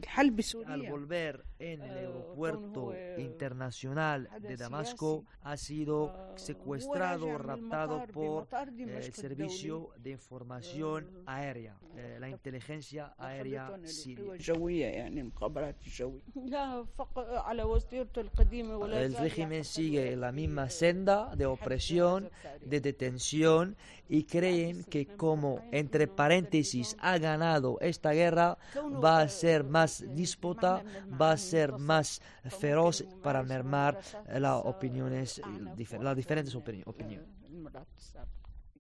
Al volver en el aeropuerto internacional de Damasco, ha sido secuestrado, raptado por el servicio de información aérea, la inteligencia aérea siria. El régimen sigue la misma senda de opresión, de detención, y creen que como, entre paréntesis, ha ganado esta guerra, va a ser más díspota, va a ser más feroz para mermar las diferentes opiniones.